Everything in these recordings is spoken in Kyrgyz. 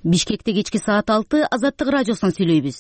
Бишкекте кечки саат 6 Азаттык радиосунан сүйлөйбүз.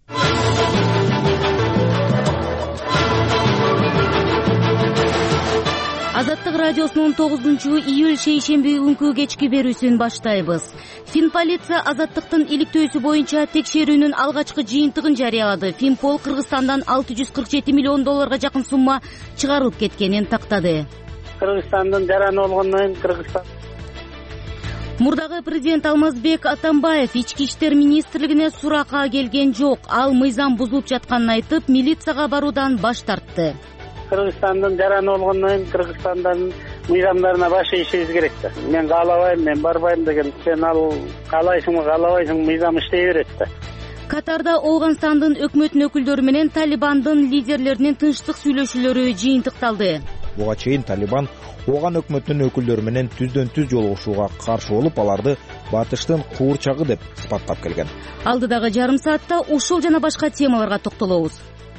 Азаттык радиосунун 9-июль шейшемби күнкү кечки берүүсүн баштайбыз. Финполиция Азаттыктын иликтөөсү боюнча текшерүүнүн алгачкы жыйынтыгын жарыялады. Финпол Кыргызстандан 647 миллион долларга жакын сумма чыгарылып кеткенин тактады. Кыргызстандын жараны болгондон Кыргызстан Мурдагы президент Алмазбек Атамбаев ички иштер министрлигине суракка келген жок. Ал мыйзам бузулуп жатканын айтып, милицияга баруудан баш тартты. Кыргызстандын жараны болгондон Кыргызстандын мыйзамдарына баш ийишибиз керек да. Мен каалабайм, мен барбайм деген. Сен ал каалайсыңбы, каалабайсың, мыйзам иштей берет да. Катарда Ооганстандын өкмөтүнүн өкүлдөрү менен Талибандын лидерлеринин тынчтык сүйлөшүүлөрү жыйынтыкталды. Буга чейин Талибан Ооган өкмөтүнүн өкүлдөрү менен түздөн-түз жолугушууга каршы болуп, аларды батыштын куурчагы деп сыпаттап келген. Алдыдагы жарым саатта ушул жана башка темаларга токтолобуз.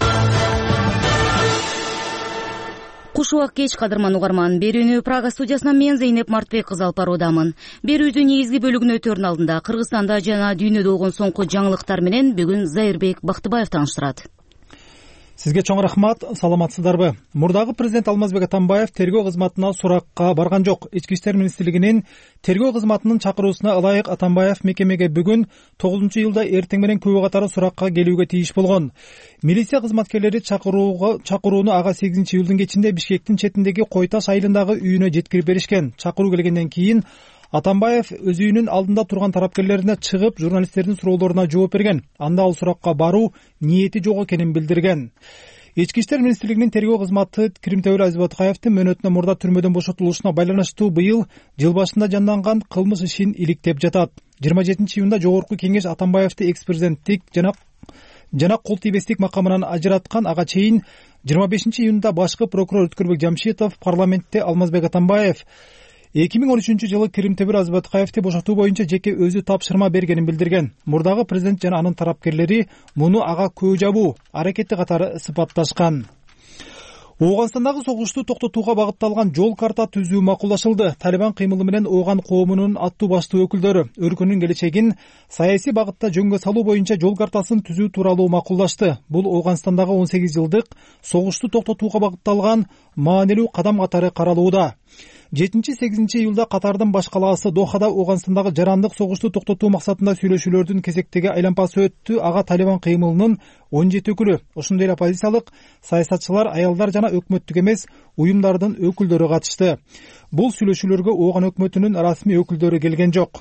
Куш убак кеч, кадырман угарман. Берүүнү Прага студиясынан мен Зейнеп Мартбек кызы алып баруудамын. Берүүнүн негизги бөлүгүнө өтөрүн алдында Кыргызстанда жана дүйнөдө болгон соңку жаңылыктар менен бүгүн Зайырбек Бактыбаев тааныштырат. Сизге чоң рахмат, саламатсыздарбы? Мурдагы президент Алмазбек Атамбаев тергөө кызматына суракка барган жок. Ички иштер министрлигинин тергөө кызматынын чакыруусуна ылайык Атамбаев мекемеге бүгүн 9-июлда эртең менен күбө катары суракка келүүгө тийиш болгон. Милиция кызматкерлери чакырууну ага 8-июлдун кечинде Бишкектин четиндеги Кой Таш айылындагы үйүнө жеткирип беришкен. Чакыруу келгенден кийин Атамбаев өз үйүнүн алдында турган тарапкерлерине чыгып, журналисттердин суроолоруна жооп берген. Анда ал суракка баруу ниети жок экенин билдирген. Ички иштер министрлигинин тергөө кызматы Киримтөбөл Азизбатыкаевдин мөөнөтүнө мурда түрмөдөн бошотулушуна байланыштуу быйыл жыл башында жанданган кылмыш ишин иликтеп жатат. 27-июнда Жогорку кеңеш Атамбаевди экс-президенттик жана кол тийбестик макамынан ажыраткан. Ага чейин 25-июнда башкы прокурор Өткөрбек Жамшитов парламентте Алмазбек Атамбаев 2013-жылы Киримтөбөл Азизбатыкаевди бошотуу боюнча жеке өзү тапшырма бергенин билдирген. Мурдагы президент жана анын тарапкерлери муну ага көө жабуу аракети катары сыпатташкан. Ооганстандагы согушту токтотууга багытталган жол карта түзүү макулдашылды. Талибан кыймылы менен Ооган коомунун аттуу баштуу өкүлдөрү өлкөнүн келечегин саясий багытта жөнгө салуу боюнча жол картасын түзүү тууралуу макулдашты. Бул Ооганстандагы 18 жылдык согушту токтотууга багытталган маанилүү кадам катары каралууда. 7-8 июлда Катардын баш калаасы Дохада Ооганстандагы жарандык согушту токтотуу максатында сүйлөшүүлөрдүн кезектеги айланпасы өттү. Ага Талибан кыймылынын 17 өкүлү, ошондой эле оппозициялык саясатчылар, аялдар жана өкмөттүк эмес уюмдардын өкүлдөрү катышты. Бул сүйлөшүүлөргө Ооган өкмөтүнүн расмий өкүлдөрү келген жок.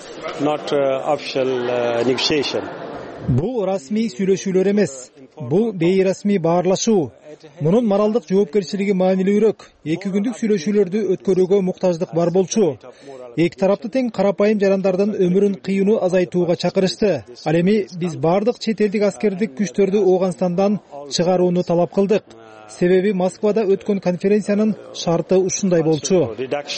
Бул расмий сүйлөшүүлөр эмес. Бул бейрасмий баарлашуу. Мунун моралдык жоопкерчилиги маанилүүрөөк. 2 күндүк сүйлөшүүлөрдү өткөрүүгө муктаждык бар болчу. Эки тарапты тең карапайым жарандардын өмүрүн кыйынуу азайтууга чакырышты. Ал эми биз бардык чет элдик аскердик күчтөрдү Ооганстандан чыгарууну талап кылдык. Себеби Москвада өткөн конференциянын шарты ушундай болчу.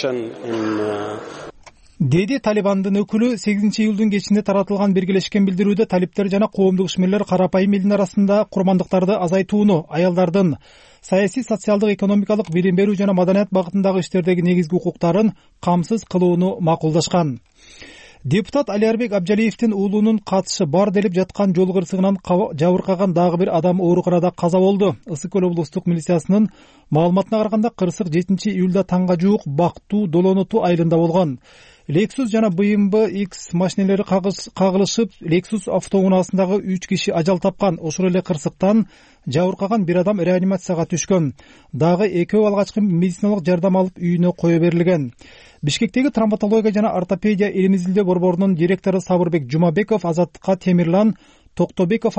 Деди Талибандын өкүлү 8-июлдун кечинде таратылган биргелешкен билдирүүдө талиптер жана коомдук ишмерлер карапайым элдин арасында курмандыктарды азайтууну, аялдардын саясий, социалдык, экономикалык, билим берүү жана маданият багытындагы иштердеги негизги укуктарын камсыз кылууну макулдашкан. Депутат Алиарбек Абжалиевдин уулунун катышы бар делип жаткан жол кырсыгынан жабыркаган дагы бир адам ооруканада каза болду. Ысык көл облустук милициясынын маалыматына караганда кырсык 7-июлда таңга жуук Бактуу Долоноту айылында болгон. Lexus жана BMW X машинелери кагылышып, Lexus автоунаасындагы 3 киши ажал тапкан. Ошол эле кырсыктан жабыркаган бир адам реанимацияга түшкөн. Дагы экөө алгачкы медициналык жардам алып үйүнө кое берилген. Бишкектеги травматология жана ортопедия илим изилдөө борборунун директору Сабырбек Жумабеков Азаттыкка Темирлан Токтобеков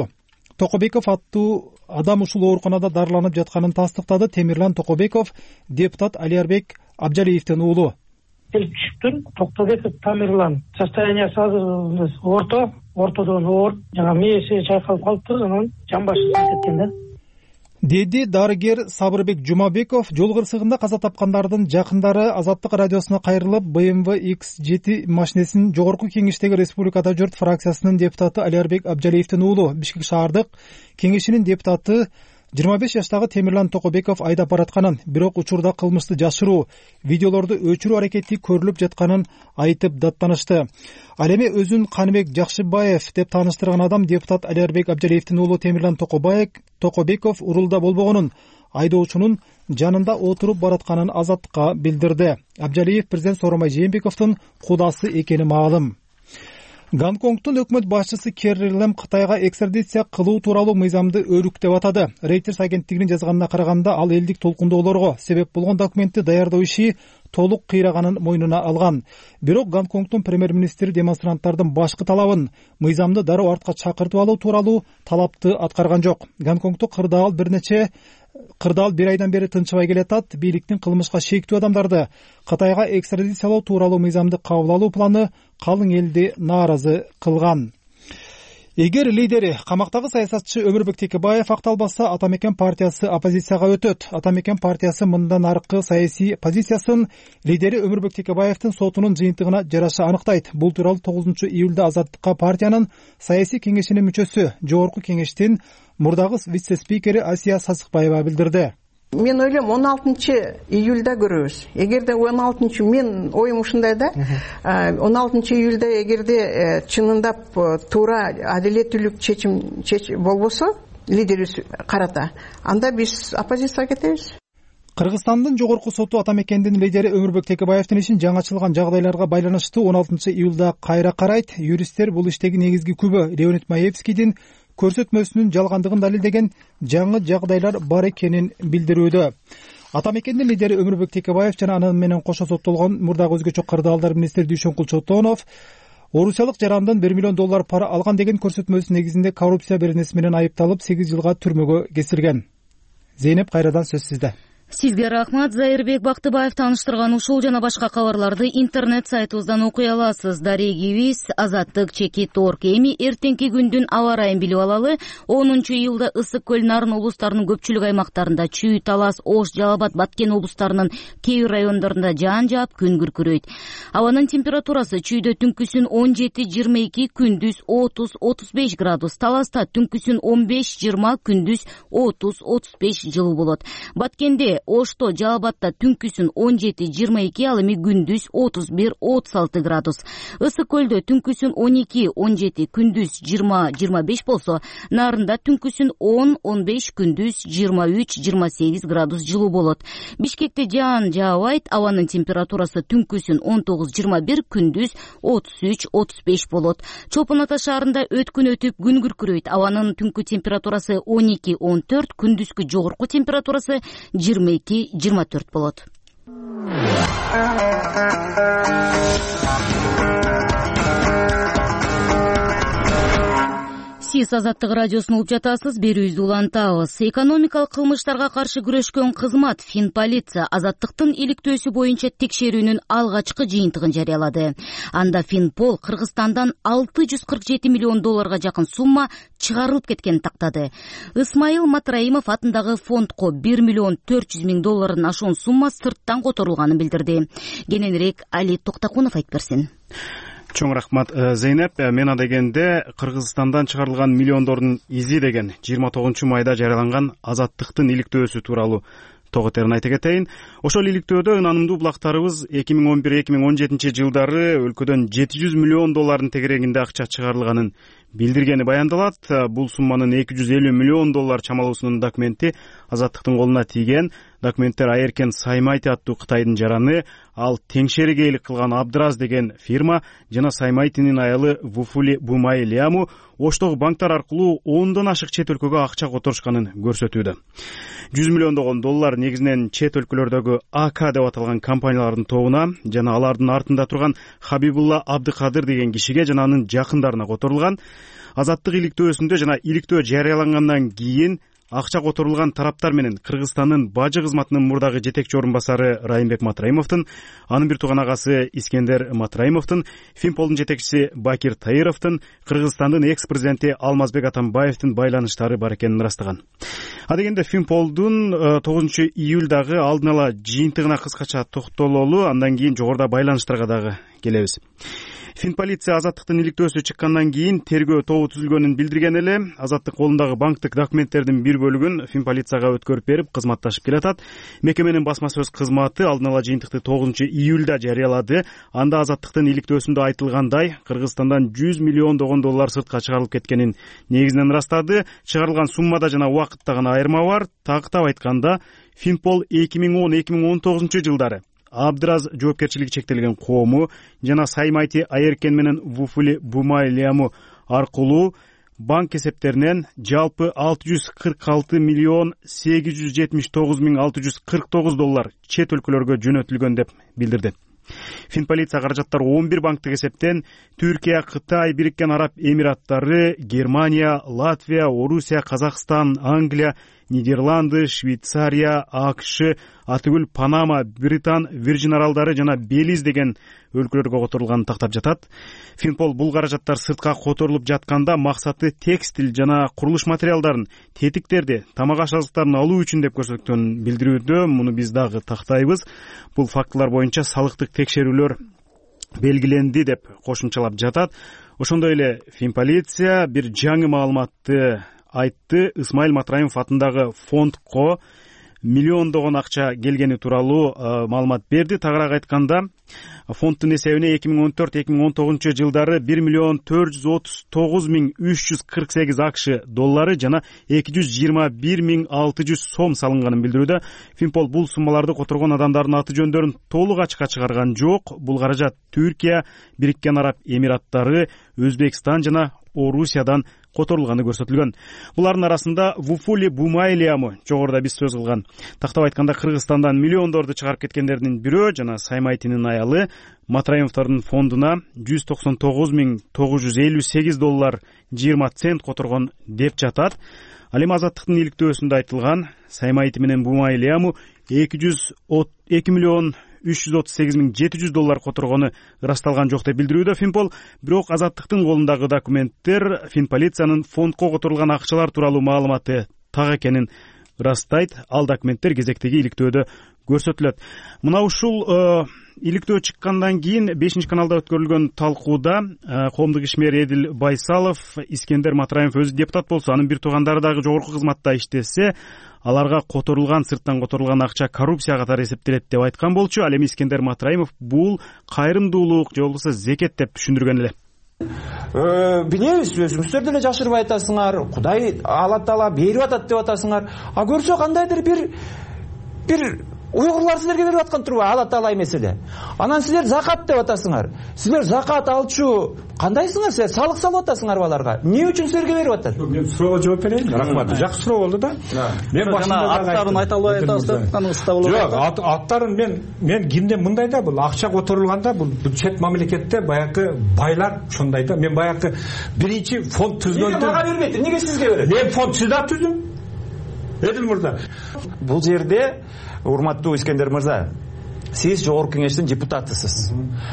аттуу адам ушул ооруканада дарыланып жатканын тастыктады. Темирлан Токобеков депутат Алиарбек Абжалиевдин уулу. Түшүптүр. Токтобеков Тамирлан. Состояниясы азыр ортодон оор, жана мээси чайкалып калыптыр, анан жан башы кеткен да. Деди дарыгер Сабырбек Жумабеков. Жол кырсыгында каза тапкандардын жакындары Азаттык радиосуна кайрылып, BMW X7 машинесин Жогорку кеңештеги Республикада журт фракциясынын депутаты Алиарбек Абжалиевдин уулу, Бишкек шаардык кеңешинин депутаты 25 жаштагы Темирлан Токобеков айдап баратканын, бирок учурда кылмышты жашыруу, видеолорду өчүрүү аракети көрүлүп жатканын айтып даттанышты. Ал эми өзүн Каныбек Жакшыбаев деп тааныштырган адам депутат Алиарбек Абжалиевдин уулу Темирлан Токобеков урулда болбогонун, айдоочунун жанында отуруп баратканын Азаттыкка билдирди. Абжалиев президент Сооронбай Жээнбековдун кудасы экени маалым. Гонконгдун өкмөт башчысы Керри Лэм Кытайга экстрадиция кылуу тууралуу мыйзамды өрүк деп атады. Reuters агенттигинин жазганына караганда, ал элдик толкундоолорго себеп болгон документти даярдоо иши толук кыйраганын мойнуна алган. Бирок Гонконгдун премьер-министри демонстранттардын башкы талабын, мыйзамды дароо артка чакыртып алуу тууралуу талапты аткарган жок. Гонконгдо кырдаал бир айдан бери тынчыбай келатат. Бийликтин кылмышка шектүү адамдарды Кытайга экстрадициялоо тууралуу мыйзамды кабыл алуу планы калың элди нааразы кылган. Эгер лидери, камактагы саясатчы Өмүрбек Текебаев акталбаса, Ата Мекен партиясы оппозицияга өтөт. Ата Мекен партиясы мындан аркы саясий позициясын лидери Өмүрбек Текебаевдин сотунун жыйынтыгына жараша аныктайт. Бул тууралуу 9 июлда Азаттыкка партиянын саясий кеңешинин мүчөсү, жогорку кеңештин мурдагы вице-спикери Асия Сасыкбаева билдирди. Мен ойлойм 16 июлда көрөбүз. Эгерде 16 мен оюм ушундай да. 16 июлда эгерде чынындап туура адилеттүүлүк чечим болбосо, лидерибиз карата, анда биз оппозицияга кетебиз. Кыргызстандын жогорку соту Ата Мекендин лидери Өмүрбек Текебаевдин ишин жаңычылган жагдайларга байланыштуу 16 июлда кайра карайт. Юристтер бул иштеги негизги күбө Леонид Маевскийдин көрсөтмөсүнүн жалгандыгын далилдеген жаңы жагдайлар бар экенин билдирүүдө. Ата Мекендин лидери Өмүрбек Текебаев жана анын менен кошо соттолгон мурдагы өзгөчө кырдаалдар министри Дүйшөнкул Чотонов орусиялык жарандан $1 миллион пара алган деген көрсөтмөсү негизинде коррупция беренеси менен айыпталып 8 жылга түрмөгө кесилген. Зейнеп, кайрадан сөз сизде. Сизге рахмат. Зайырбек Бактыбаев тааныштырган ушул жана башка кабарларды интернет сайтыбыздан окуй аласыз. Дарегибиз azattik.org. Эми эртеңки күндүн аба ырайын билип алалы. 10 июлда Ысык көл, Нарын облустарынын көпчүлүк аймактарында, Чүй, Талас, Ош, Жалал Абад, Баткен облустарынын кээ бир райондорунда жаан жаап, күн күркүрөйт. Абанын температурасы Чүйдө түнкүсүн 17-22, күндүз 30-35 градус, Таласта түнкүсүн 15-20, күндүз 30-35 жылуу болот. Баткенде, Ошто, Жалал Абадта түнкүсүн 17-22, ал эми күндүз 31-36 градус. Ысык көлдө түнкүсүн 12-17, күндүз 20-25 болсо, Нарында түнкүсүн 10-15, күндүз 23-28 градус жылуу болот. Бишкекте жаан жаабайт, абанын температурасы түнкүсүн 19-21, күндүз 33-35 болот. Чолпон Ата шаарында өткүн өтүп, күн күркүрөйт. Абанын түнкү температурасы 12-14, күндүзгү жогорку температурасы 22-24 болот. Сиз Азаттык радиосун угуп жатасыз, берүүбүздү улантабыз. Экономикалык кылмыштарга каршы күрөшкөн кызмат Финполиция Азаттыктын иликтөөсү боюнча текшерүүнүн алгачкы жыйынтыгын жарыялады. Анда Финпол Кыргызстандан $647 миллион жакын сумма чыгарылып кеткенин тактады. Исмаил Матраимов атындагы фондко $1 миллион 400 миң ашуун сумма сырттан которулганын билдирди. Кененирээк Али Токтакунов айтып берсин. Чоң рахмат, Зейнеп. Мен адегенде Кыргызстандан чыгарылган миллиондордун изи деген 29 майда жарыяланган Азаттыктын иликтөөсү тууралуу тогутерин айта кетейин. Ошол иликтөөдө ынанымдуу булактарыбыз 2011-2017 жылдары өлкөдөн $700 миллион тегерегинде акча чыгарылганын билдиргени баяндалат. Бул сумманын $250 миллион чамалуусунун документи Азаттыктын колуна тийген. Документтер Айеркен Саймайти аттуу Кытайдын жараны, ал теңшерге элик кылган Абдраз деген фирма жана Саймайтинин аялы Вуфули Бумай Лиаму Оштогу банктар аркылуу 10дон ашык чет өлкөгө акча которушканын көрсөтүүдө. $100 миллион негизинен чет өлкөлөрдөгү АК деп аталган компаниялардын тобуна жана алардын артында турган Хабибулла Абдыкадыр деген кишиге жана анын жакындарына которулган. Азаттык иликтөөсүндө жана иликтөө жарыялангандан кийин акча которулган тараптар менен Кыргызстандын бажы кызматынын мурдагы жетекчи орун басары Райымбек Матраимовдун, анын бир тууган агасы Искендер Матраимовдун, Финполдун жетекчиси Бакир Таировдун, Кыргызстандын экс-президенти Алмазбек Атамбаевдин байланыштары бар экенин ырастаган. Адегенде Финполдун 9 июлдагы алдын ала жыйынтыгына кыскача токтололу, андан кийин жогоруда байланыштарга дагы келебиз. Финполиция Азаттыктын иликтөөсү чыккандан кийин тергөө тобу түзүлгөнүн билдирген эле. Азаттык колундагы банктык документтердин бир бөлүгүн Финполицияга өткөрүп берип кызматташып келатат. Мекеменин басма сөз кызматы алдын ала жыйынтыкты 9-июлда жарыялады. Анда Азаттыктын иликтөөсүндө айтылгандай, Кыргызстандан 100 миллиондогон доллар сыртка чыгарылып кеткенин негизинен ырастады. Чыгарылган суммада жана убакытта гана айырма бар. Тактап айтканда, Финпол 2010-2019 жылдары Абдраз жоопкерчилиги чектелген коому жана Саймайти Айеркен менен Вуфули Бумайлиаму аркылуу банк эсептеринен жалпы 646 миллион 879 миң 649 доллар чет өлкөлөргө жөнөтүлгөн деп билдирди. Финполиция каражаттар 11 банктык эсептен Түркия, Кытай, Бириккен Араб Эмираттары, Германия, Латвия, Орусия, Казакстан, Англия, Нидерланды, Швейцария, АКШ, Атыгүл, Панама, Британ, Вирджин Аралдары жана Белиз деген өлкөлөргө которулганын тактап жатат. Финпол бул каражаттар сыртка которулуп жатканда максаты текстиль жана курулуш материалдарын, тетиктерди, тамак аш-азыктарын алуу үчүн деп көрсөткөнүн билдирүүдө. Муну биз дагы тактайбыз. Бул фактылар боюнча салыктык текшерүүлөр белгиленди деп кошумчалап жатат. Ошондой эле Финполиция бир жаңы маалыматты айтты. Исмаил Матраимов атындагы фондко миллиондогон акча келгени тууралуу маалымат берди. Тагыраак айтканда, фонддун эсебине 2014-2019 жылдары 1 миллион 439 миң 348 акш доллары жана 221 миң 600 сом салынганын билдирүүдө. Финпол бул суммаларды которгон адамдардын аты жөндөрүн толук ачыкка чыгарган жок. Бул каражат Түркия, Бириккен Араб Эмираттары, Өзбекстан жана Орусиядан которулганы көрсөтүлгөн. Булардын арасында Вуфули Бумайлиаму жогоруда биз сөз кылган. Тактап айтканда, Кыргызстандан миллиондорду чыгарып кеткендердин бирөө жана Саймайтинин аялы Матраимовдордун фондуна 199 миң 958 доллар 20 цент которгон деп жатат. Ал эми Азаттыктын иликтөөсүндө айтылган Саймайти менен Бумайлиаму 2 миллион 338 миң 700 доллар которгону ырасталган жок деп билдирүүдө Финпол. Бирок Азаттыктын колундагы документтер Финполициянын фондко которулган акчалар тууралуу маалыматы так экенин ырастайт. Ал документтер кезектеги иликтөөдө көрсөтүлөт. Мына ушул иликтөө чыккандан кийин 5-каналда өткөрүлгөн талкууда коомдук ишмер Эдил Байсалов, Искендер Матраимов өзү депутат болсо, анын бир туугандары дагы жогорку кызматта иштесе, аларга которулган, сырттан которулган акча коррупция катары эсептелет деп айткан болчу. Ал эми Искендер Матраимов бул кайрымдуулук же болбосо зекет деп түшүндүргөн эле. Билебиз, өзүңүздөр деле жашырбай атасыңар, Кудай Алла Таала берип атат деп атасыңар. А көрсө кандайдыр бир уйгурлар силерге берип аткан турбу, Алла Таала эмес эле. Анан силер закат деп атасыңар. Силер закат алчу кандайсыңар? Силер салык салып атасыңар аларга. Эмне үчүн силерге берип атат? Мен суроого жооп берейин. Рахмат. Жакшы суроо болду да. Мен башында аттарын айта албай атасыздар. Аныста болот. Жок, аттарын мен кимде мындай да, бул акча которулганда бул чет мамлекетте баягы байлар ошондой да. Мен баягы биринчи фонд түзгөндө. Эмне мага бербейт? Эмнеге сизге берет? Мен фонд сизда түздүм. Эдил мырза. Бул жерде, урматтуу Искендер мырза, сиз жогорку кеңештин депутатысыз.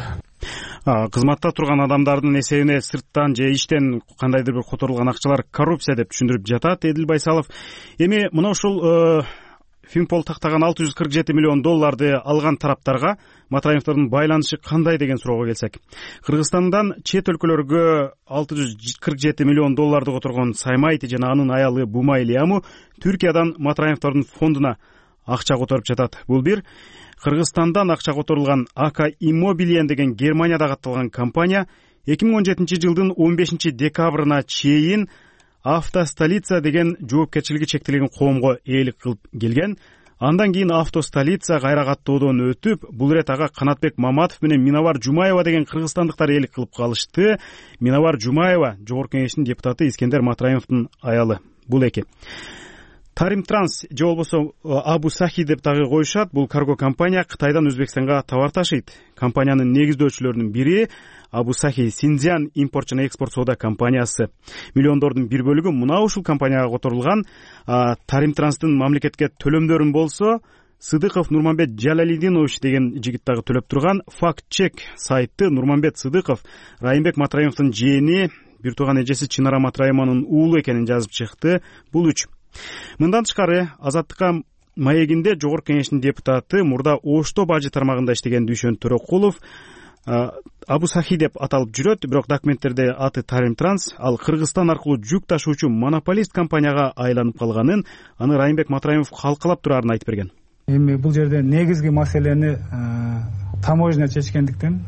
Кызматта турган адамдардын эсебине сырттан же иштен кандайдыр бир которулган акчалар коррупция деп түшүндүрүп жатат Эдил Байсалов. Эми мына ушул Финпол тактаган 647 миллион долларды алган тараптарга Матраимовдордун байланышы кандай деген суроого келсек, Кыргызстандан чет өлкөлөргө 647 миллион долларды которгон Саймайти жана анын аялы Бумайлиаму Түркиядан Матраимовдордун фондуна акча которуп жатат. Бул бир. Кыргызстандан акча которулган АК Иммобилиен деген Германияда катталган компания 2017 жылдын 15 декабрына чейин Автостолица деген жоопкерчилиги чектелген коомго ээлик кылып келген. Андан кийин Автостолица кайра каттоодон өтүп, бул ирет ага Канатбек Маматов менен Миновар Жумаева деген кыргызстандыктар ээлик кылып калышты. Миновар Жумаева жогорку кеңештин депутаты Искендер Матраимовдун аялы. Бул эки. Таримтранс же болбосо Абу Сахи деп дагы коюшат. Бул карго компания Кытайдан Өзбекстанга товар ташыйт. Компаниянын негиздөөчүлөрүнүн бири Абу Сахи Синьцзян импорт жана экспорт соода компаниясы. Миллиондордун бир бөлүгү мына ушул компанияга которулган. Таримтранстын мамлекетке төлөмдөрүн болсо Сыдыков Нурманбет Жалалидинович деген жигит дагы төлөп турган. Факт-чек сайты Нурманбет Сыдыков Райымбек Матраимовдун жээни, бир тууган эжеси Чынара Матраимованын уулу экенин жазып чыкты. Бул үч. Мындан тышкары Азаттыкка маегинде жогорку кеңештин депутаты мурда Ошто бажы тармагында иштеген Дүйшөн Төрөкулов Абу Сахи деп аталып жүрөт, бирок документтерде аты Тарим Транс. Ал Кыргызстан аркылуу жүк ташуучу монополист компанияга айланып калганын, аны Райымбек Матраимов калкалап турарын айтып берген. Эми бул жерде негизги маселени таможня чечкендиктен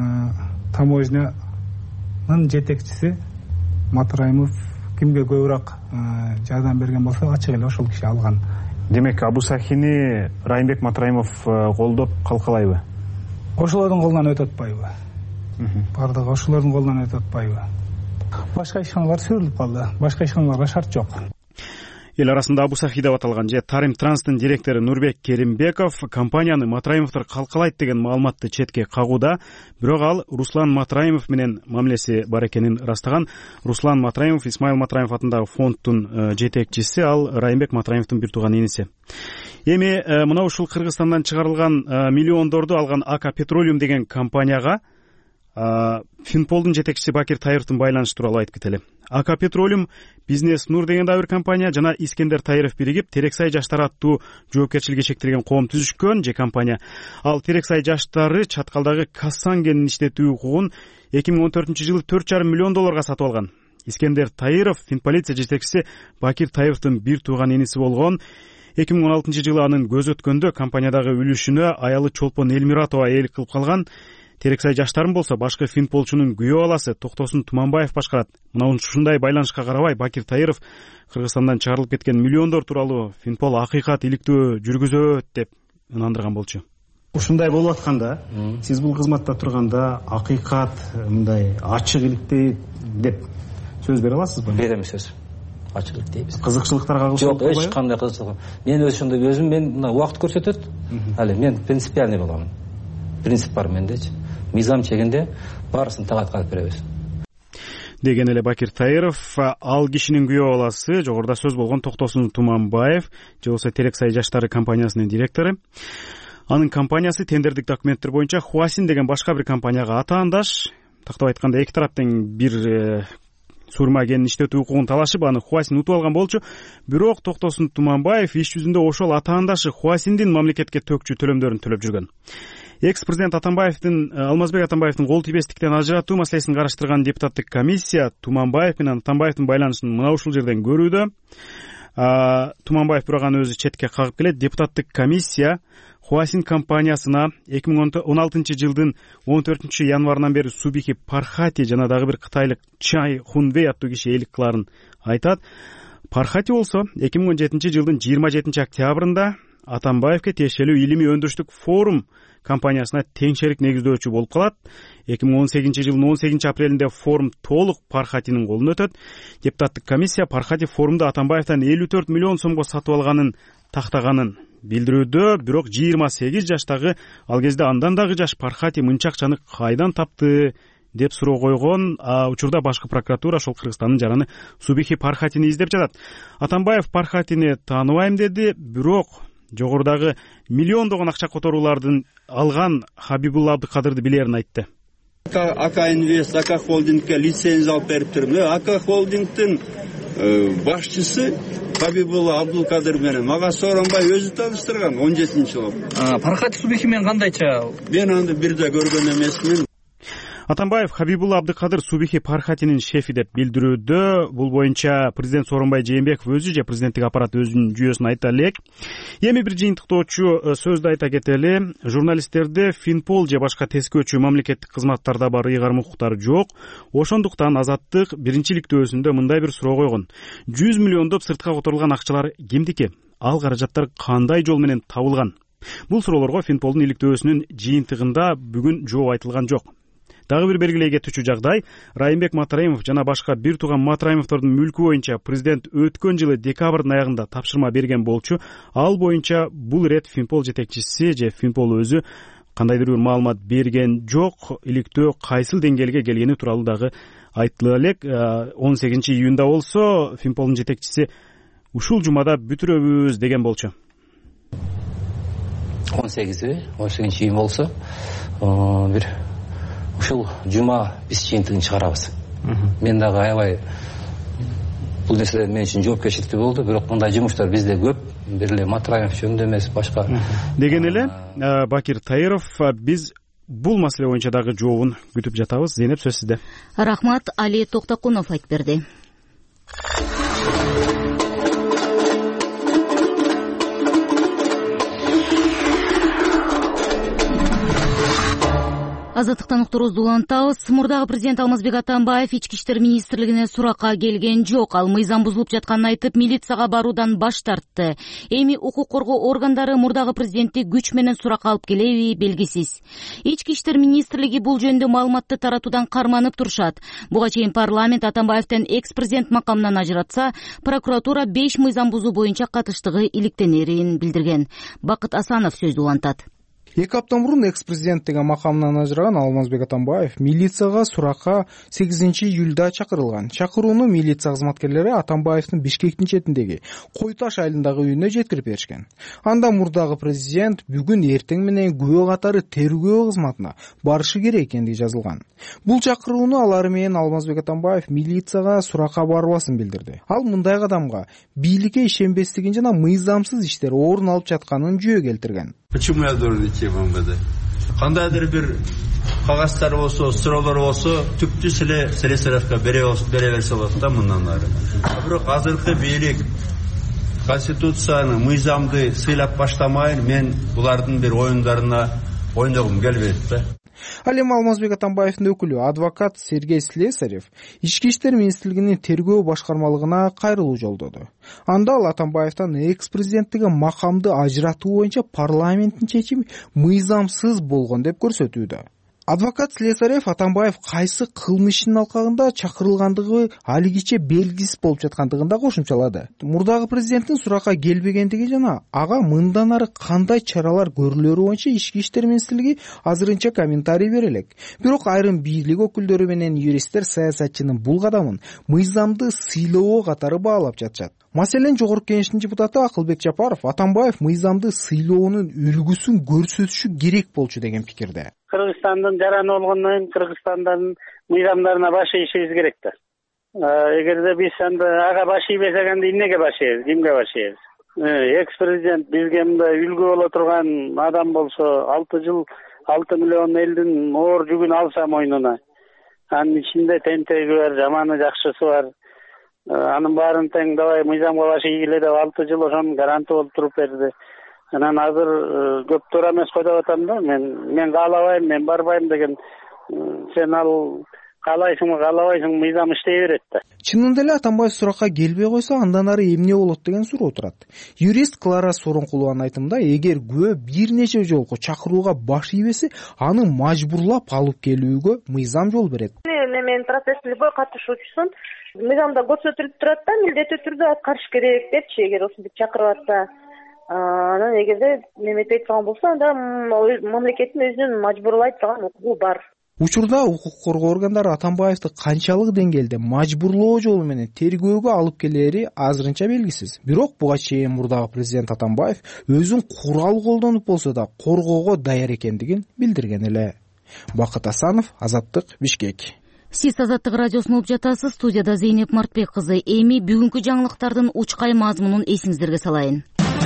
таможнянын жетекчиси Матраимов кимге көбүрөөк жардам берген болсо ачык эле ошол киши алган. Демек Абу Сахини Райымбек Матраимов колдоп калкалайбы? Ошолордун колунан өтө атпайбы? Бардыгы ошолордун колунан өтө атпайбы? Башка ишканалар сүрүлүп калды. Башка ишканаларга шарт жок. Эл арасында Абу Сахи деп аталган же Тарим Транстын директору Нурбек Керимбеков компанияны Матраимовдор калкалайт деген маалыматты четке кагууда, бирок ал Руслан Матраимов менен мамилеси бар экенин ырастаган. Руслан Матраимов Исмаил Матраимов атындагы фонддун жетекчиси, ал Райымбек Матраимовдун бир тууган иниси. Эми мына ушул Кыргызстандан чыгарылган миллиондорду алган АК Петролиум деген компанияга Финполдун жетекчиси Бакир Таировдун байланышы тууралуу айтып кетели. АК Петролиум Бизнес Нур деген дагы бир компания жана Искендер Таиров биригип Терексай жаштары аттуу жоопкерчилиги чектелген коом түзүшкөн же компания. Ал Терексай жаштары чаткалдагы Кассан кенин иштетүү укугун 2014-жылы $4,5 миллион сатып алган. Искендер Таиров Финполиция жетекчиси Бакир Таировдун бир тууган иниси болгон. 2016-жылы анын көзү өткөндө компаниядагы үлүшүнө аялы Чолпон Элмиратова ээлик кылып калган. Терексай жаштарын болсо башкы Финполчунун күйөө баласы Токтосун Туманбаев башкарат. Мына ушундай байланышка карабай Бакир Таиров Кыргызстандан чыгарылып кеткен миллиондор тууралуу Финпол акыйкат иликтөө жүргүзөт деп ынандырган болчу. Ушундай болуп атканда, сиз бул кызматта турганда акыйкат мындай ачык иликтей деп сөз бере аласызбы? Берем сөз. Ачык иликтейбиз. Кызыкчылыктарга кылышып жок, эч кандай кызыкчылык. Мен өзүм мына убакыт көрсөтөт. Ал мен принципиальный боламын. Принцип бар мендечи. Мыйзам чегинде баарысын тагатка алып беребиз. Деген эле Бакир Таиров. Ал кишинин күйөө баласы жогоруда сөз болгон Токтосун Туманбаев же болбосо Терексай жаштары компаниясынын директору. Анын компаниясы тендердик документтер боюнча Хуасин деген башка бир компанияга атаандаш. Тактап айтканда эки тараптын бир сурма кенин иштетүү укугун талашып, аны Хуасин утуп алган болчу. Бирок Токтосун Туманбаев иш жүзүндө ошол атаандашы Хуасиндин мамлекетке төкчү төлөмдөрүн төлөп жүргөн. Экс-президент Алмазбек Атамбаевдин кол тийбестиктен ажыратуу маселесин караштырган депутаттык комиссия Туманбаев менен Атамбаевдин байланышын мына ушул жерден көрүүдө. Туманбаев бирок аны өзү четке кагып келет. Депутаттык комиссия Хуасин компаниясына 2016-жылдын 14 январынан бери Субихи Пархати жана дагы бир кытайлык Чай Хунвей аттуу киши ээлик кыларын айтат. Пархати болсо 2017-жылдын 27 октябрында Атамбаевке тиешелүү илимий өндүрүштүк форум компаниясына теңшерик негиздөөчү болуп калат. 2018-жылдын 18 апрелинде форум толук Пархатинин колуна өтөт. Депутаттык комиссия Пархати форумду Атамбаевден 54 миллион сомго сатып алганын тактаганын билдирүүдө, бирок 28 жаштагы, ал кезде андан дагы жаш Пархати мынча акчаны кайдан тапты деп суроо койгон. Учурда башкы прокуратура ошол Кыргызстандын жараны Субихи Пархатини издеп жатат. Атамбаев Пархатини тааныбайм деди, бирок жогорудагы миллиондогон акча которуулардын алган Хабибулла Абдыкадырды билерин айтты. АК Инвест, АК Холдингке лицензия алып берип турмун. АК Холдингдин башчысы Хабибулла Абдыкадыр менен мага сооронбай өзү тааныштырган 17-жылы. Пархати Субихи менен кандайча? Мен аны бирде көргөн эмесмин. Атамбаев Хабибулла Абдыкадыр Субихи Пархатинин шефи деп билдирүүдө. Бул боюнча президент Сооронбай Жээнбеков өзү же президенттик аппарат өзүнүн жүйөсүн айта элек. Эми бир жыйынтыктоочу сөздү айта кетели. Журналисттерде Финпол же башка тескөөчү мамлекеттик кызматтарда бар ыйгарым укуктары жок. Ошондуктан Азаттык биринчи иликтөөсүндө мындай бир суроо койгон. 100 миллиондоп сыртка которулган акчалар кимдики? Ал каражаттар кандай жол менен табылган? Бул суроолорго Финполдун иликтөөсүнүн жыйынтыгында бүгүн жооп айтылган жок. Дагы бир белгилей кетүүчү жагдай, Райымбек Матраимов жана башка бир тууган Матраимовдордун мүлкү боюнча президент өткөн жылы декабрдын аягында тапшырма берген болчу. Ал боюнча бул ирет Финпол жетекчиси же Финпол өзү кандайдыр бир маалымат берген жок. Иликтөө кайсыл деңгээлге келгени тууралуу дагы айтылып элек. 18 июнда болсо Финполдун жетекчиси ушул жумада бүтүрөбүз деген болчу. 18 июн болсо бир ушул жума биз жыйынтыгын чыгарабыз. Мен дагы аябай бул нерсе мен үчүн жоопкерчиликтүү болду, бирок мындай жумуштар бизде көп, бир эле Матраимов жөнүндө эмес, башка. Деген эле Бакир Таиров, биз бул маселе боюнча дагы жообун күтүп жатабыз. Зейнеп, сөз сизде. Рахмат. Али Токтокунов айтып берди. Азаттыктан уктуруубузду улантабыз. Мурдагы президент Алмазбек Атамбаев ички иштер министрлигине суракка келген жок. Ал мыйзам бузулуп жатканын айтып, милицияга баруудан баш тартты. Эми укук коргоо органдары мурдагы президентти күч менен суракка алып келеби белгисиз. Ички иштер министрлиги бул жөнүндө маалыматты таратуудан карманып турушат. Буга чейин парламент Атамбаевден экс-президент макамынан ажыратса, прокуратура 5 мыйзам бузуу боюнча катыштыгы иликтенерин билдирген. Бакыт Асанов сөздү улантат. 2 апта мурун экс-президент деген макамынан ажыраган Алмазбек Атамбаев милицияга суракка 8-июлда чакырылган. Чакырууну милиция кызматкерлери Атамбаевдин Бишкектин четиндеги Кой Таш айылындагы үйүнө жеткирип беришкен. Анда мурдагы президент бүгүн эртең менен күбө катары тергөө кызматына барышы керек экендиги жазылган. Бул чакырууну алары менен Алмазбек Атамбаев милицияга суракка барбасын билдирди. Ал мындай кадамга бийликке ишенбестигин жана мыйзамсыз иштер орун алып жатканын жөө келтирген. Почему я должен идти в МВД? Кандайдыр бир кагаздары болсо, суроолор болсо, түптү Слесаревке бере берсе болот да мындан ары. Бирок азыркы бийлик Конституцияны, мыйзамды сыйлап баштамайын, мен булардын бир оюндарына ойногум келбейт да. Ал эми Алмазбек Атамбаевдин өкүлү адвокат Сергей Слесарев ички иштер министрлигинин тергөө башкармалыгына кайрылуу жолдоду. Анда ал Атамбаевден экс-президенттиги макамды ажыратуу боюнча парламенттин чечими мыйзамсыз болгон деп көрсөтүүдө. Адвокат Слесарев Атамбаев кайсы кылмыштын алкагында чакырылгандыгы алигиче белгисиз болуп жаткандыгын да кошумчалады. Мурдагы президенттин суракка келбегендиги жана ага мындан ары кандай чаралар көрүлөрү боюнча ички иштер министрлиги азырынча комментарий бере элек. Бирок айрым бийлик өкүлдөрү менен юристтер саясатчынын бул кадамын мыйзамды сыйлоо катары баалап жатышат. Маселен Жогорку Кеңештин депутаты Акылбек Жапаров Атамбаев мыйзамды сыйлоонун үлгүсүн көрсөтүшү керек болчу деген пикирде. Кыргызстандын жараны болгондон кийин Кыргызстандын мыйзамдарына баш ийишибиз керек да. Эгерде биз анда ага баш ийбесек анда эмнеге баш ийебиз, кимге баш ийебиз? Экс-президент бизге мындай үлгү боло турган адам болсо, 6 жыл 6 миллион элдин оор жүгүн алса мойнуна. Анын ичинде тентеги бар, жаманы жакшысы бар. Анын баарын тең давай мыйзамга баш ийгиле деп 6 жыл ошонун гаранты болуп туруп берди. Анан азыр көп туура эмес го деп атам да. Мен каалабайм, мен барбайм деген сен ал каалайсыңбы, каалабайсың мыйзам иштей берет да. Чынында эле Атамбаев суракка келбей койсо андан ары эмне болот деген суроо турат. Юрист Клара Сооронкулованын айтымында, эгер күбө бир нече жолку чакырууга баш ийбесе, аны мажбурлап алып келүүгө мыйзам жол берет. Мен процесстин любой катышуучусун мыйзамда көрсөтүлүп турат да, милдеттүү түрдө аткарыш керек депчи, эгер ушинтип чакырып атса. Анан эгерде неметпей турган болсо, анда мамлекеттин өзүнүн мажбурлай турган укугу бар. Учурда укук коргоо органдары Атамбаевди канчалык деңгээлде мажбурлоо жолу менен тергөөгө алып келери азырынча белгисиз. Бирок буга чейин мурдагы президент Атамбаев өзүн курал колдонуп болсо да коргоого даяр экендигин билдирген эле. Бакыт Асанов, Азаттык, Бишкек. Сиз Азаттык радиосун угуп жатасыз. Студияда Зейнеп Мартбек кызы. Эми бүгүнкү жаңылыктардын учкай мазмунун эсиңиздерге салайын.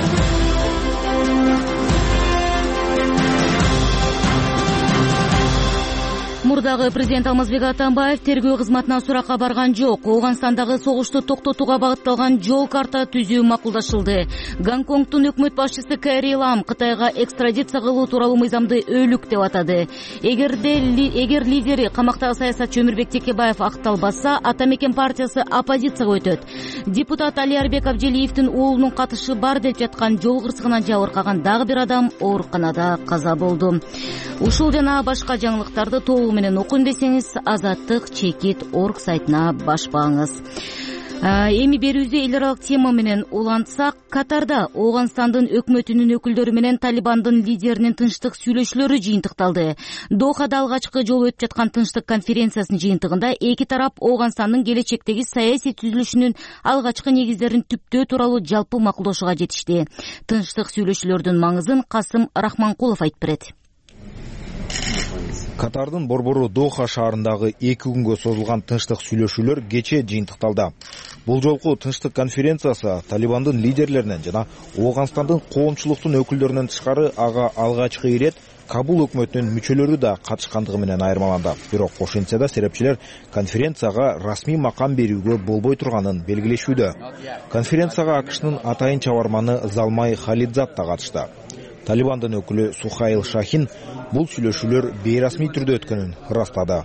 Мурдагы президент Алмазбек Атамбаев тергөө кызматына суракка барган жок. Ооганстандагы согушту токтотууга багытталган жол карта түзүү макулдашылды. Гонконгдун өкмөт башчысы Кэри Лам Кытайга экстрадиция кылуу тууралуу мыйзамды өлүк деп атады. Эгер лидери камактагы саясатчы Өмүрбек Текебаев акталбаса, Ата Мекен партиясы оппозицияга өтөт. Депутат Алиарбек Абджилиевдин уулунун катышы бар деп жаткан жол кырсыгынан жабыркаган дагы бир адам ооруканада каза болду. Ушул жана башка жаңылыктарды толугу менен окуйм десеңиз azattik.org сайтына башпаңыз. Эми берүүбүздү эл аралык тема менен улантсак, Катарда Ооганстандын өкмөтүнүн өкүлдөрү менен Талибандын лидеринин тынчтык сүйлөшүүлөрү жыйынтыкталды. Дохада алгачкы жолу өтүп жаткан тынчтык конференциясынын жыйынтыгында эки тарап Ооганстандын келечектеги саясий түзүлүшүнүн алгачкы негиздерин түптөө тууралуу жалпы макулдашууга жетишти. Тынчтык сүйлөшүүлөрдүн маңызын Касым Рахманкулов айтып берет. Катардын борбору Доха шаарындагы 2 күнгө созулган тынчтык сүйлөшүүлөр кече жыйынтыкталды. Бул жолку тынчтык конференциясы Талибандын лидерлеринен жана Ооганстандын коомчулуктун өкүлдөрүнөн тышкары ага алгачкы ирет Кабул өкмөтүнүн мүчөлөрү да катышкандыгы менен айырмаланды. Бирок ошентсе да серепчилер конференцияга расмий макам берүүгө болбой турганын белгилешүүдө. Конференцияга АКШнын атайын чабарманы Залмай Халидзад да катышты. Талибандын өкүлү Сухаил Шахин бул сүйлөшүүлөр бейрасмий түрдө өткөнүн ырастады.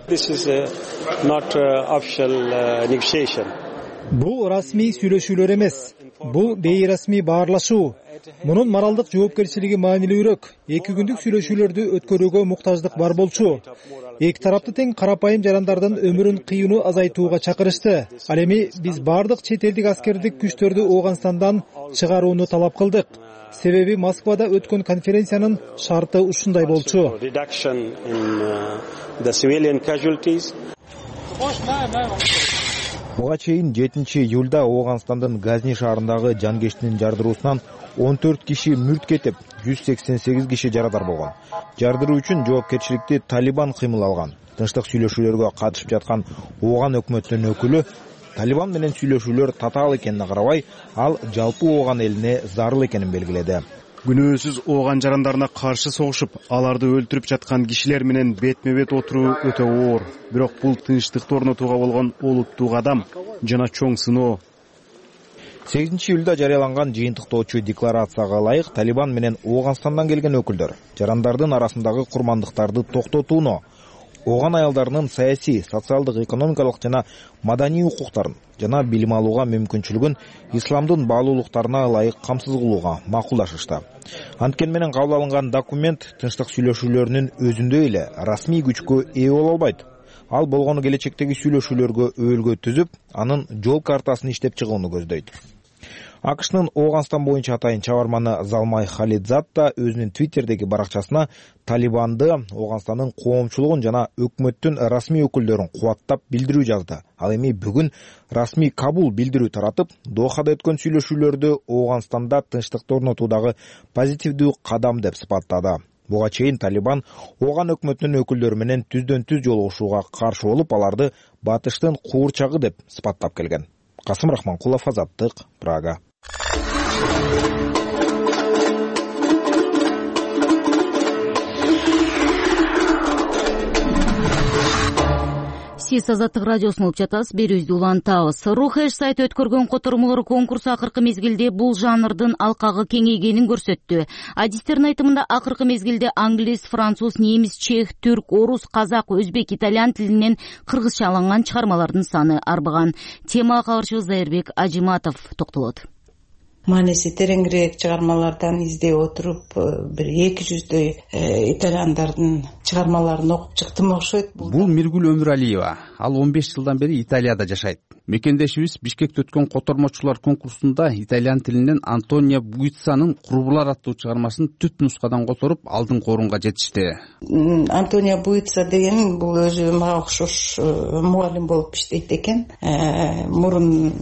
Бул расмий сүйлөшүүлөр эмес. Бул бейрасмий баарлашуу. Мунун моралдык жоопкерчилиги маанилүүрөөк. 2 күндүк сүйлөшүүлөрдү өткөрүүгө муктаждык бар болчу. Эки тарапты тең карапайым жарандардын өмүрүн кыюуну азайтууга чакырышты. Ал эми биз бардык чет элдик аскердик күчтөрдү Ооганстандан чыгарууну талап кылдык. Себеби Москвада өткөн конференциянын шарты ушундай болчу. Буга чейин 7-июлда Ооганстандын Газни шаарындагы жанкештин жардыруусунан 14 киши мүрт кетип, 188 киши жарадар болгон. Жардыруу үчүн жоопкерчиликти Талибан кыймыл алган. Тынчтык сүйлөшүүлөргө катышып жаткан Ооган өкмөтүнүн өкүлү Талибан менен сүйлөшүүлөр татаал экенине карабай, ал жалпы Ооган элине зарыл экенин белгиледи. Күнөөсүз Ооган жарандарына каршы согушуп, аларды өлтүрүп жаткан кишилер менен бетме-бет отуруу өтө оор. Бирок бул тынчтыкты орнотууга болгон олуттуу кадам жана чоң сыноо. 8-июлда жарыяланган жыйынтыктоочу декларацияга ылайык Талибан менен Ооганстандан келген өкүлдөр жарандардын арасындагы курмандыктарды токтотууну, Ооган аялдарынын саясий, социалдык, экономикалык жана маданий укуктарын жана билим алууга мүмкүнчүлүгүн исламдын баалуулуктарына ылайык камсыз кылууга макулдашышты. Анткени менен кабыл алынган документ тынчтык сүйлөшүүлөрүнүн өзүндө эле расмий күчкө ээ боло албайт. Ал болгону келечектеги сүйлөшүүлөргө өөлгө түзүп, анын жол картасын иштеп чыгууну көздөйт. АКШнын Ооганстан боюнча атайын чабарманы Залмай Халидзад да өзүнүн Твиттердеги баракчасына Талибанды, Ооганстандын коомчулугун жана өкмөттүн расмий өкүлдөрүн кубаттап билдирүү жазды. Ал эми бүгүн расмий Кабул билдирүү таратып, Дохада өткөн сүйлөшүүлөрдү Ооганстанда тынчтыкты орнотуудагы позитивдүү кадам деп сыпаттады. Буга чейин Талибан Ооган өкмөтүнүн өкүлдөрү менен түздөн-түз жолугушууга каршы болуп, аларды батыштын куурчагы деп сыпаттап келген. Касым Рахманкулов, Азаттык, Прага. Сиз Азаттык радиосун угуп жатасыз, берүүбүздү улантабыз. Рухеш сайты өткөргөн котормолор конкурсу акыркы мезгилде бул жанрдын алкагы кеңейгенин көрсөттү. Адистердин айтымында акыркы мезгилде англис, француз, немис, чех, түрк, орус, казак, өзбек, итальян тилинен кыргызчаланган чыгармалардын саны арбыган. Темага кабарчыбыз Зайырбек Ажиматов токтолот. Мааниси тереңирээк чыгармалардан издей отуруп, бир 200дөй итальяндардын чыгармаларын окуп чыктым окшойт. Бул Миргүл Өмүралиева. Ал 15 жылдан бери Италияда жашайт. Мекендешибиз Бишкекте өткөн котормочулар конкурсунда итальян тилинен Антонио Буиццанын Курбулар аттуу чыгармасын түп нускадан которуп, алдыңкы орунга жетишти. Антонио Буицца деген бул өзү мага окшош мугалим болуп иштейт экен. Мурун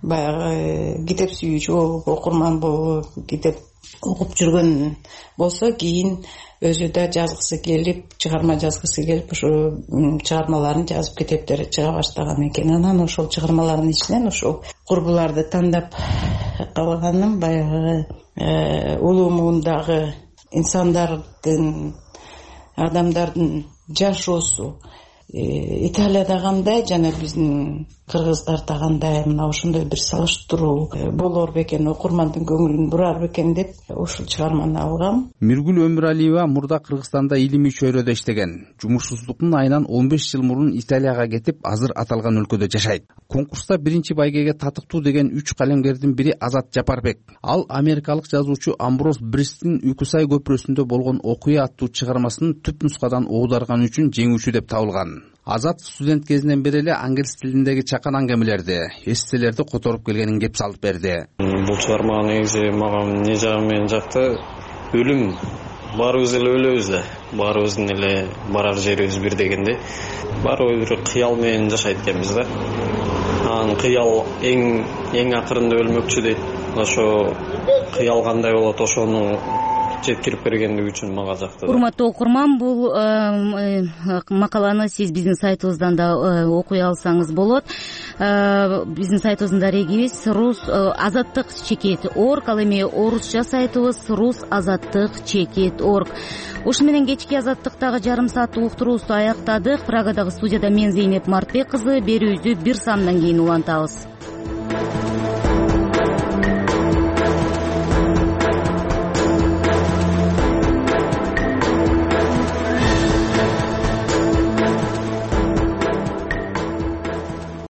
баягы китеп сүйүүчү болуп, окурман болуп, китеп окуп жүргөн болсо, кийин өзү да жазгысы келип, чыгарма жазгысы келип, ошо чыгармаларын жазып, китептери чыга баштаган экен. Анан ошол чыгармалардын ичинен ошол Курбуларды тандап калганым, баягы улуу муундагы инсандардын, адамдардын жашоосу Италияда кандай жана биздин кыргыздарда кандай, мына ошондой бир салыштыруу болор бекен, окурмандын көңүлүн бурар бекен деп ушул чыгарманы алгам. Миргүл Өмүралиева мурда Кыргызстанда илимий чөйрөдө иштеген. Жумушсуздуктун айынан 15 жыл мурун Италияга кетип, азыр аталган өлкөдө жашайт. Конкурста биринчи байгеге татыктуу деген 3 калемгердин бири Азат Жапарбек. Ал америкалык жазуучу Амброс Бристин Үкүсай көпүрөсүндө болгон окуя аттуу чыгармасын түп нускадан оодарган үчүн жеңүүчү деп табылган. Азат студент кезинен бери эле англис тилиндеги чакан аңгемелерди, эсселерди которуп келгенин кеп салып берди. Бул чыгарма негизи мага эмне жагы менен жакты. Өлүм, баарыбыз эле өлөбүз да, баарыбыздын эле барар жерибиз бир дегенде, баары бир кыял менен жашайт экенбиз да. Анан кыял эң акырында өлмөкчү дейт. Ошо кыял кандай болот, ошону жеткирип бергендиги үчүн мага жакты. Урматтуу окурман, бул макаланы сиз биздин сайтыбыздан да окуй алсаңыз болот. Биздин сайтыбыздын дарегибиз rusazаттык.org, ал эми орусча сайтыбыз rusazаттык.org. Ушу менен кечки азаттыктагы жарым сааттык уктуруубузду аяктадык. Прагадагы студияда мен Зейнеп Мартбек кызы. Берүүбүздү бир сандан кийин улантабыз.